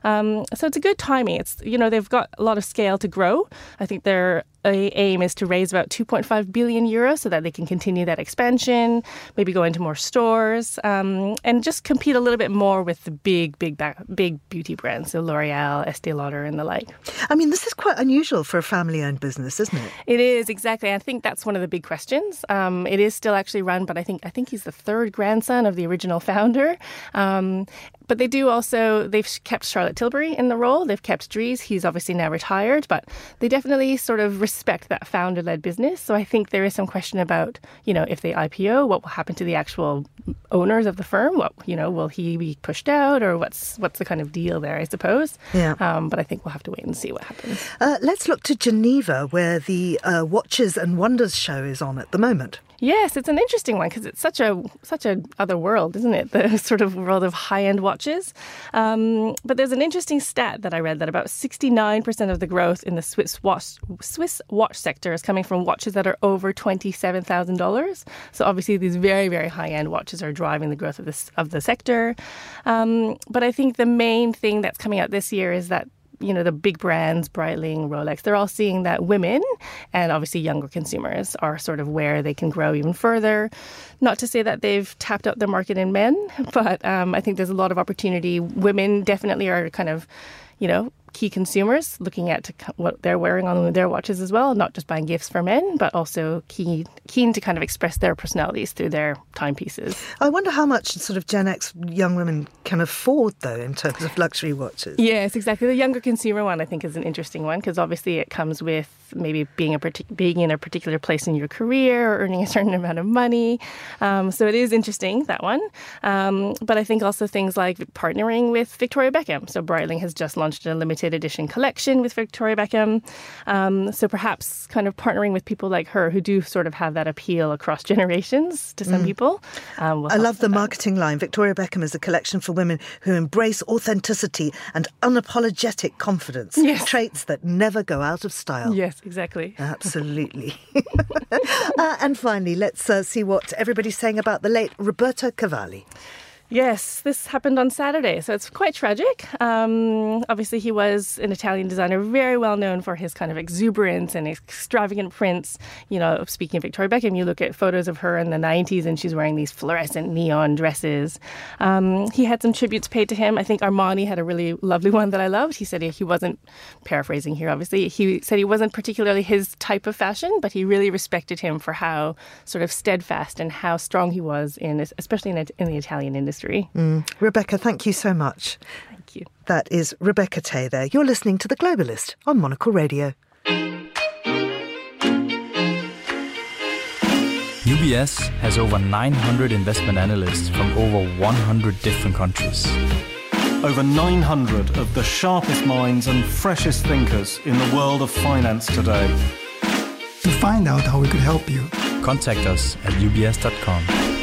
So it's a good timing. It's, they've got a lot of scale to grow. I think their aim is to raise about 2.5 billion euros so that they can continue that expansion, maybe go into more stores, and just compete a little bit more with the big beauty brands, so L'Oreal, Estée Lauder, and the like. I mean, this is quite unusual for a family-owned business, isn't it? It is, exactly. I think that's one of the big questions. It is still actually run, but I think he's the third grandson of the original founder. But they've kept Charlotte Tilbury in the role. They've kept Dries. He's obviously now retired, but they definitely sort of respect that founder-led business. So I think there is some question about, if they IPO, what will happen to the actual owners of the firm? Will he be pushed out, or what's the kind of deal there, I suppose? Yeah. But I think we'll have to wait and see what happens. Let's look to Geneva, where the Watches and Wonders show is on at the moment. Yes, it's an interesting one because it's such a other world, isn't it? The sort of world of high-end watches. But there's an interesting stat that I read that about 69% of the growth in the Swiss watch sector is coming from watches that are over $27,000. So obviously these very, very high-end watches are driving the growth of the sector. But I think the main thing that's coming out this year is that the big brands, Breitling, Rolex, they're all seeing that women and obviously younger consumers are sort of where they can grow even further. Not to say that they've tapped out the market in men, but I think there's a lot of opportunity. Women definitely are kind of, key consumers looking at what they're wearing on their watches as well, not just buying gifts for men, but also keen to kind of express their personalities through their timepieces. I wonder how much sort of Gen X young women can afford, though, in terms of luxury watches. Yes, exactly. The younger consumer one, I think, is an interesting one because obviously it comes with maybe being in a particular place in your career or earning a certain amount of money. So it is interesting, that one. But I think also things like partnering with Victoria Beckham. So Breitling has just launched a limited edition collection with Victoria Beckham. So perhaps kind of partnering with people like her who do sort of have that appeal across generations to some people. I love the marketing line. Victoria Beckham is a collection for women who embrace authenticity and unapologetic confidence. Yes. Traits that never go out of style. Yes, exactly. Absolutely. And finally, let's see what everybody's saying about the late Roberto Cavalli. Yes, this happened on Saturday, so it's quite tragic. Obviously, he was an Italian designer, very well known for his kind of exuberance and extravagant prints. Speaking of Victoria Beckham, you look at photos of her in the 90s and she's wearing these fluorescent neon dresses. He had some tributes paid to him. I think Armani had a really lovely one that I loved. He said he wasn't, paraphrasing here obviously, he said he wasn't particularly his type of fashion, but he really respected him for how sort of steadfast and how strong he was, especially in the Italian industry. Rebecca, thank you so much. Thank you. That is Rebecca Tay there. You're listening to The Globalist on Monocle Radio. UBS has over 900 investment analysts from over 100 different countries. Over 900 of the sharpest minds and freshest thinkers in the world of finance today. To find out how we could help you, contact us at ubs.com.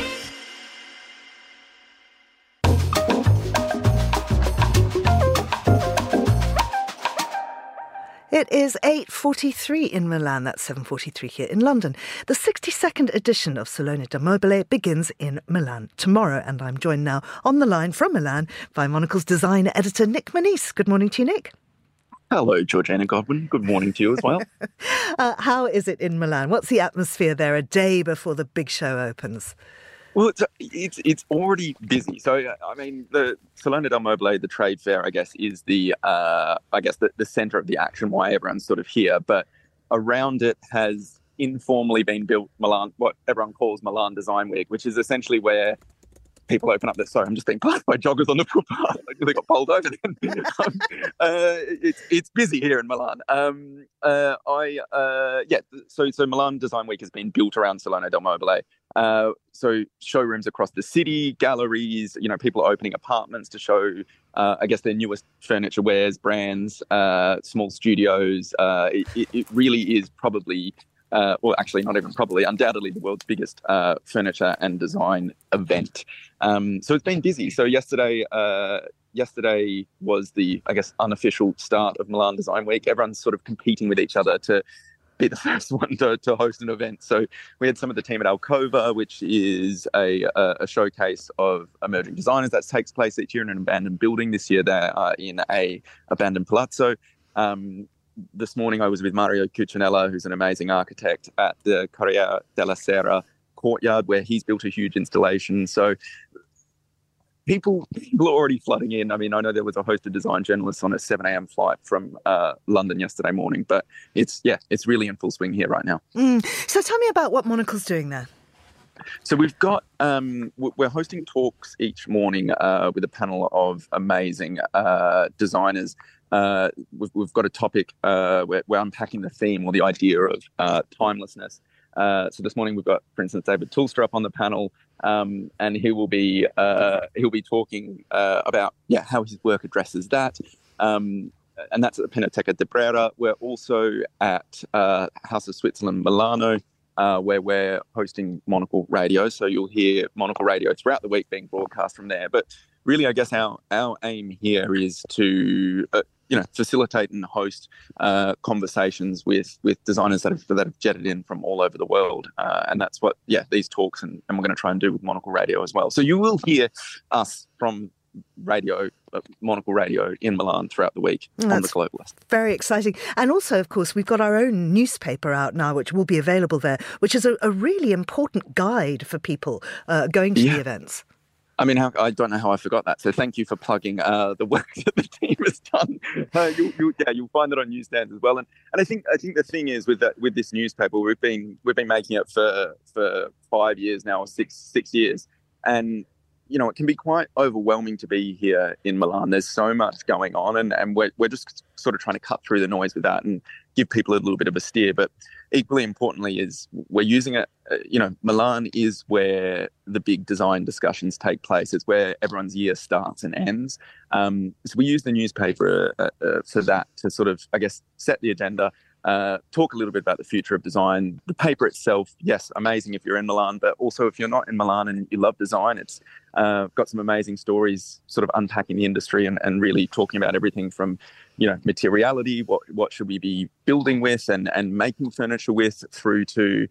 It is 8:43 in Milan, that's 7:43 here in London. The 62nd edition of Salone del Mobile begins in Milan tomorrow, and I'm joined now on the line from Milan by Monocle's design editor Nick Monisse. Good morning to you, Nick. Hello, Georgiana Godwin. Good morning to you as well. How is it in Milan? What's the atmosphere there a day before the big show opens? Well, it's already busy. So, I mean, the Salone del Mobile, the trade fair, I guess, is the centre of the action, why everyone's sort of here. But around it has informally been built Milan, what everyone calls Milan Design Week, which is essentially where people open up Sorry, I'm just being passed by joggers on the footpath. I really got bowled over then. It's busy here in Milan. So Milan Design Week has been built around Salone del Mobile. So showrooms across the city, galleries, people are opening apartments to show, their newest furniture wares, brands, small studios. It really is probably, not even probably, undoubtedly the world's biggest furniture and design event. So it's been busy. So yesterday was the, unofficial start of Milan Design Week. Everyone's sort of competing with each other to be the first one to host an event. So we had some of the team at Alcova, which is a showcase of emerging designers that takes place each year in an abandoned building. This year they are in a abandoned palazzo. This morning I was with Mario Cucinella, who's an amazing architect, at the Corriere della Sera courtyard, where he's built a huge installation. So people are already flooding in. I mean, I know there was a host of design journalists on a 7 a.m. flight from London yesterday morning, but it's really in full swing here right now. So tell me about what Monocle's doing there. So we've got, we're hosting talks each morning with a panel of amazing designers. We've got a topic where we're unpacking the theme or the idea of timelessness. So this morning we've got, for instance, David Tulster up on the panel, and he will be talking about how his work addresses that, and that's at the Pinacoteca di Brera. We're also at House of Switzerland Milano, where we're hosting Monocle Radio. So you'll hear Monocle Radio throughout the week being broadcast from there. But really, I guess our aim here is to facilitate and host conversations with designers that have jetted in from all over the world. And that's what, these talks and we're going to try and do with Monocle Radio as well. So you will hear us from Monocle Radio in Milan throughout the week on the Globalist. Very exciting. And also, of course, we've got our own newspaper out now, which will be available there, which is a really important guide for people going to the events. I mean, I don't know how I forgot that. So thank you for plugging the work that the team has done. You'll find it on newsstands as well. And I think the thing is with this newspaper, we've been making it for 5 years now, or six years, and it can be quite overwhelming to be here in Milan. There's so much going on, and we're just sort of trying to cut through the noise with that and give people a little bit of a steer. But equally importantly is we're using it, Milan is where the big design discussions take place. It's where everyone's year starts and ends. So we use the newspaper for that to sort of, set the agenda, talk a little bit about the future of design. The paper itself, yes, amazing if you're in Milan, but also if you're not in Milan and you love design, it's got some amazing stories sort of unpacking the industry and really talking about everything from, materiality, what should we be building with and making furniture with, through to,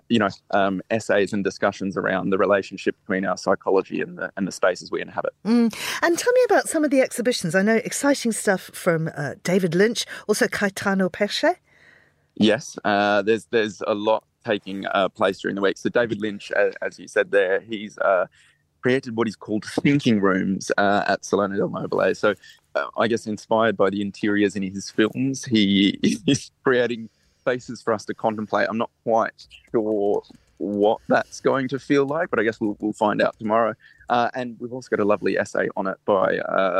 essays and discussions around the relationship between our psychology and the spaces we inhabit. And tell me about some of the exhibitions. I know exciting stuff from David Lynch, also Caetano Pesce. Yes, there's a lot taking place during the week. So David Lynch, as you said there, he's created what he's called thinking rooms at Salone del Mobile. So I guess inspired by the interiors in his films, he is creating spaces for us to contemplate. I'm not quite sure what that's going to feel like, but I guess we'll find out tomorrow. And we've also got a lovely essay on it by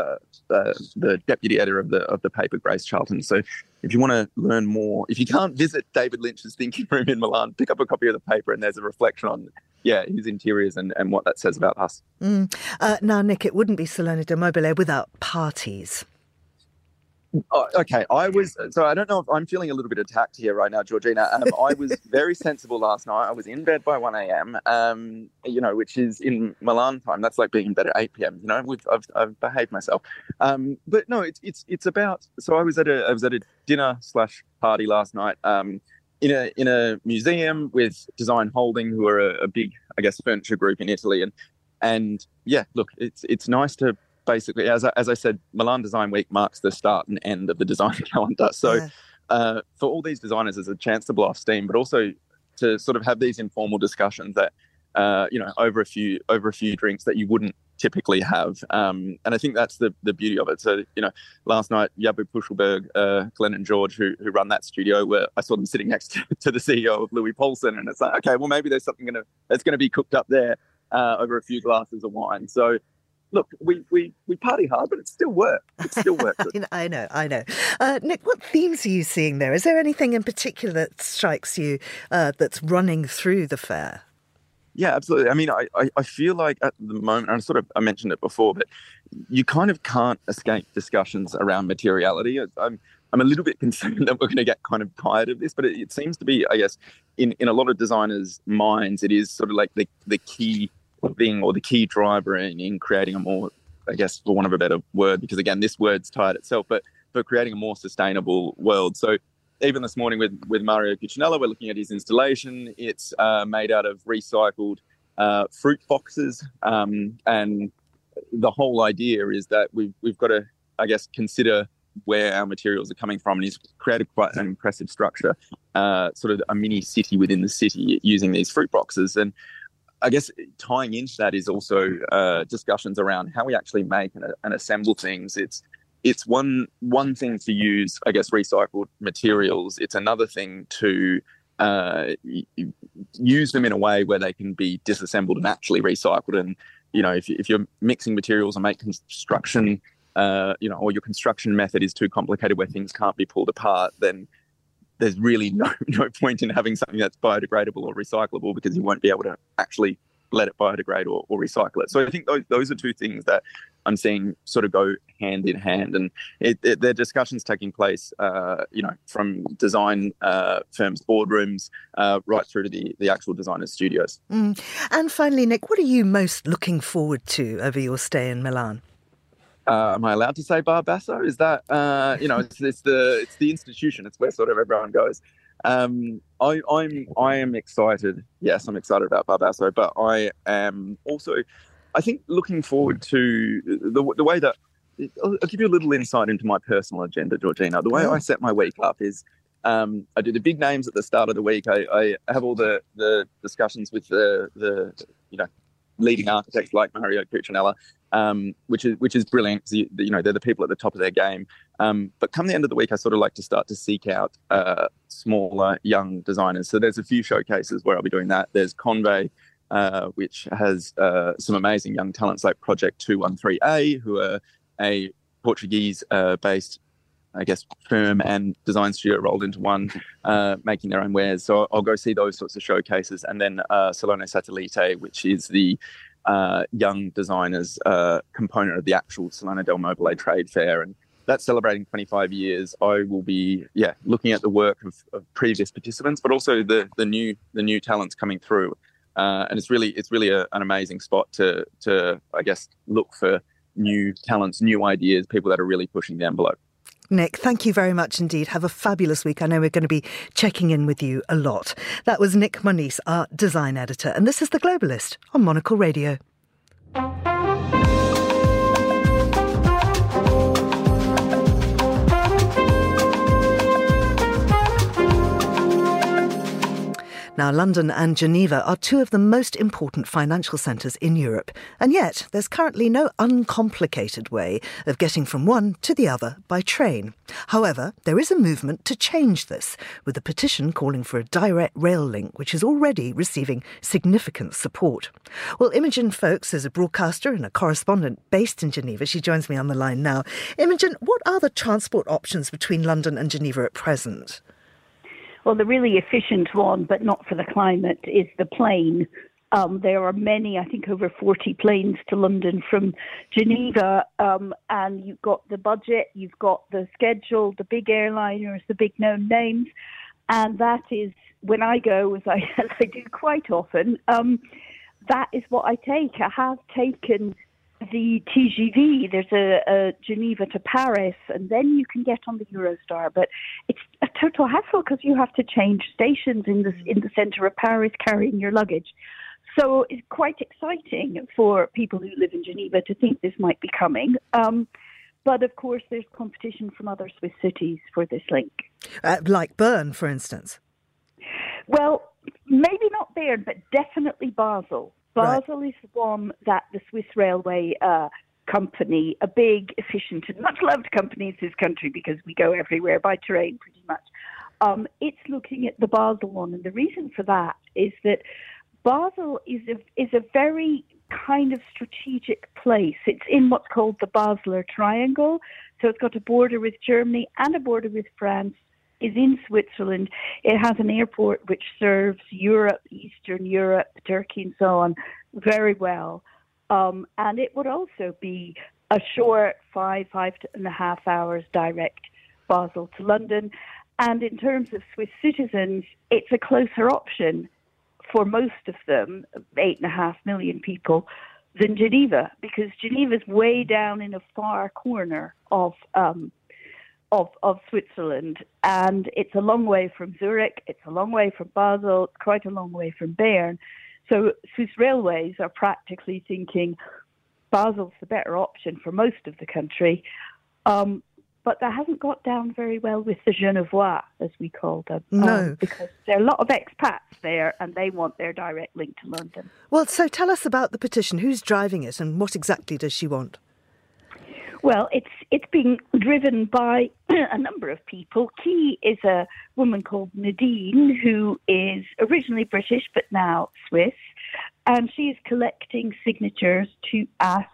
the deputy editor of the paper, Grace Charlton. So if you want to learn more, if you can't visit David Lynch's thinking room in Milan, pick up a copy of the paper, and there's a reflection on his interiors and what that says about us. Now, Nick, it wouldn't be Salone del Mobile without parties. Oh, okay, I don't know if I'm feeling a little bit attacked here right now, Georgina. I was very sensible last night. I was in bed by 1 a.m., which is in Milan time. That's like being in bed at 8 p.m. I've behaved myself. But no, it's about. So I was at a dinner / party last night in a museum with Design Holding, who are a big, I guess, furniture group in Italy, and yeah, look, it's nice to. Basically, as I said, Milan Design Week marks the start and end of the design calendar. So for all these designers, it's a chance to blow off steam, but also to sort of have these informal discussions that, over a few drinks that you wouldn't typically have. And I think that's the beauty of it. So, last night, Jabu Puchelberg, Glenn and George, who run that studio, where I saw them sitting next to the CEO of Louis Paulson. And it's like, okay, well, maybe there's something that's going to be cooked up there over a few glasses of wine. So, look, we party hard, but it still works. I know. Nick, what themes are you seeing there? Is there anything in particular that strikes you that's running through the fair? Yeah, absolutely. I mean, I feel like at the moment, and I mentioned it before, but you kind of can't escape discussions around materiality. I'm a little bit concerned that we're going to get kind of tired of this, but it seems to be, I guess, in a lot of designers' minds, it is sort of like the key thing or the key driver in creating a more, I guess, for want of a better word, because again, this word's tired itself, but for creating a more sustainable world. So even this morning with Mario Cucinella, we're looking at his installation. It's made out of recycled fruit boxes. And the whole idea is that we've got to, I guess, consider where our materials are coming from. And he's created quite an impressive structure, sort of a mini city within the city using these fruit boxes. And I guess tying into that is also discussions around how we actually make and assemble things. It's one thing to use, I guess, recycled materials. It's another thing to use them in a way where they can be disassembled and actually recycled. And, if you're mixing materials and make construction, or your construction method is too complicated where things can't be pulled apart, then there's really no point in having something that's biodegradable or recyclable, because you won't be able to actually let it biodegrade or recycle it. So I think those are two things that I'm seeing sort of go hand in hand. And there are discussions taking place, from design firms' boardrooms right through to the actual designers' studios. And finally, Nick, what are you most looking forward to over your stay in Milan? Am I allowed to say Bar Basso? Is that it's the institution. It's where sort of everyone goes. I am excited. Yes, I'm excited about Bar Basso, but I am also, I think, looking forward to the way that I'll give you a little insight into my personal agenda, Georgina. The way I set my week up is I do the big names at the start of the week. I have all the discussions with the leading architects like Mario Cucinella, which is brilliant, because they're the people at the top of their game. But come the end of the week, I sort of like to start to seek out smaller young designers. So there's a few showcases where I'll be doing that. There's Convey, which has some amazing young talents like Project 213A, who are a Portuguese based, I guess, firm and design studio rolled into one, making their own wares. So I'll go see those sorts of showcases. And then Salone Satellite, which is the young designers component of the actual Salone del Mobile trade fair. And that's celebrating 25 years. I will be, looking at the work of previous participants, but also the new talents coming through. And it's really an amazing spot to I guess, look for new talents, new ideas, people that are really pushing the envelope. Nick, thank you very much indeed. Have a fabulous week. I know we're going to be checking in with you a lot. That was Nick Moniz, our design editor. And this is The Globalist on Monocle Radio. Now Now, London and Geneva are two of the most important financial centres in Europe, and yet there's currently no uncomplicated way of getting from one to the other by train. However, there is a movement to change this, with a petition calling for a direct rail link, which is already receiving significant support. Well, Imogen Foulkes is a broadcaster and a correspondent based in Geneva. She joins me on the line now. Imogen, what are the transport options between London and Geneva at present? Well, the really efficient one, but not for the climate, is the plane. There are many, I think over 40 planes to London from Geneva, and you've got the budget, you've got the schedule, the big airliners, the big known names, and that is, when I go, as I do quite often, that is what I take. I have taken the TGV. There's a Geneva to Paris, and then you can get on the Eurostar. But it's a total hassle because you have to change stations in the centre of Paris, carrying your luggage. So it's quite exciting for people who live in Geneva to think this might be coming. But of course, there's competition from other Swiss cities for this link. Like Bern, for instance? Well, maybe not Bern, but definitely Basel. Basel is the one that the Swiss Railway company, a big, efficient and much-loved company in this country because we go everywhere by train pretty much, it's looking at the Basel one. And the reason for that is that Basel is a very kind of strategic place. It's in what's called the Basler Triangle. So it's got a border with Germany and a border with France. Is in Switzerland. It has an airport which serves Europe, Eastern Europe, Turkey and so on very well. And it would also be a short 5.5 hours direct Basel to London. And in terms of Swiss citizens, it's a closer option for most of them, 8.5 million people, than Geneva, because Geneva's way down in a far corner of Switzerland, and it's a long way from Zurich, it's a long way from Basel, it's quite a long way from Bern. So Swiss Railways are practically thinking Basel's the better option for most of the country, but that hasn't got down very well with the Genevois, as we call them. No. Because there are a lot of expats there, and they want their direct link to London. Well, so tell us about the petition. Who's driving it, and what exactly does she want? Well, it's being driven by a number of people. Key is a woman called Nadine, who is originally British but now Swiss, and she is collecting signatures to ask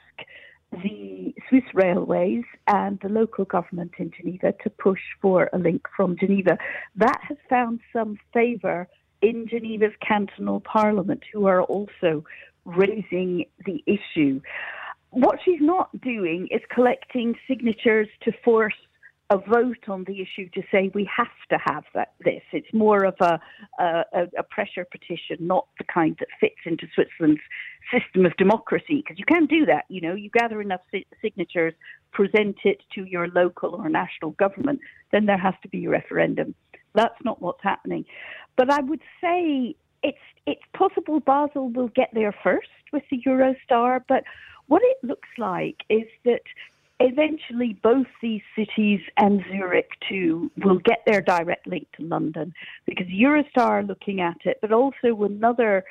the Swiss Railways and the local government in Geneva to push for a link from Geneva. That has found some favour in Geneva's cantonal parliament, who are also raising the issue. What she's not doing is collecting signatures to force a vote on the issue to say we have to have this. It's more of a pressure petition, not the kind that fits into Switzerland's system of democracy, because you can't do that. You know, you gather enough signatures, present it to your local or national government, then there has to be a referendum. That's not what's happening. But I would say it's possible Basel will get there first with the Eurostar, but what it looks like is that eventually both these cities and Zurich too will get their direct link to London, because Eurostar are looking at it, but also another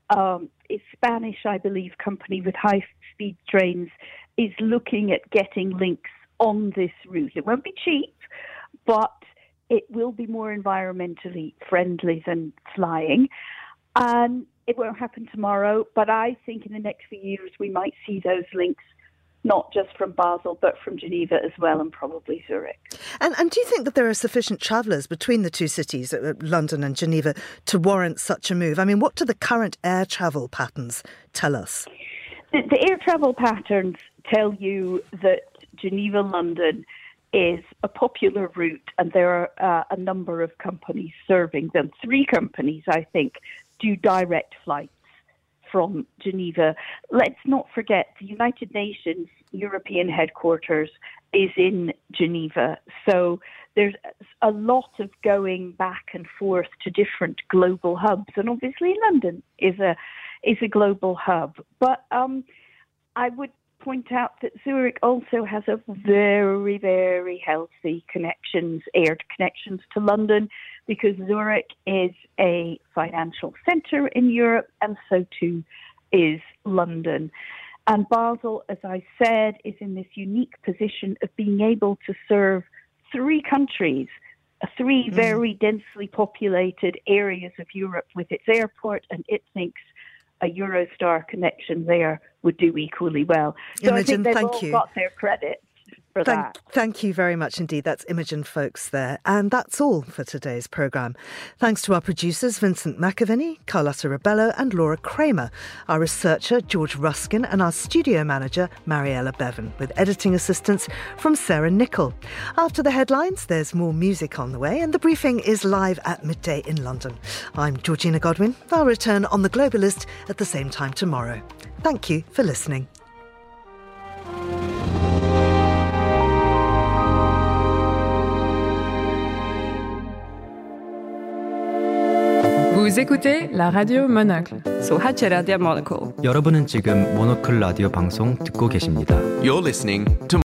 Spanish, I believe, company with high-speed trains is looking at getting links on this route. It won't be cheap, but it will be more environmentally friendly than flying. And it won't happen tomorrow, but I think in the next few years we might see those links, not just from Basel, but from Geneva as well, and probably Zurich. And do you think that there are sufficient travellers between the two cities, London and Geneva, to warrant such a move? I mean, what do the current air travel patterns tell us? The air travel patterns tell you that Geneva-London is a popular route, and there are a number of companies serving them. 3 companies, I think, do direct flights from Geneva. Let's not forget the United Nations European headquarters is in Geneva. So there's a lot of going back and forth to different global hubs. And obviously London is a global hub. But I would point out that Zurich also has a very, very healthy air connections to London, because Zurich is a financial centre in Europe, and so too is London. And Basel, as I said, is in this unique position of being able to serve three countries, three very densely populated areas of Europe with its airport, and it thinks a Eurostar connection there would do equally well. So Imogen, I think they've all got their credit for that. Thank you very much indeed. That's Imogen Folks there. And that's all for today's programme. Thanks to our producers, Vincent McAvenny, Carlotta Rebello and Laura Kramer, our researcher, George Ruskin, and our studio manager, Mariella Bevan, with editing assistance from Sarah Nichol. After the headlines, there's more music on the way, and the briefing is live at midday in London. I'm Georgina Godwin. I'll return on The Globalist at the same time tomorrow. Thank you for listening. Vous écoutez la radio Monocle. słuchacie Radia Monocle. 여러분은 지금 모노클 라디오 방송 듣고 계십니다. You're listening to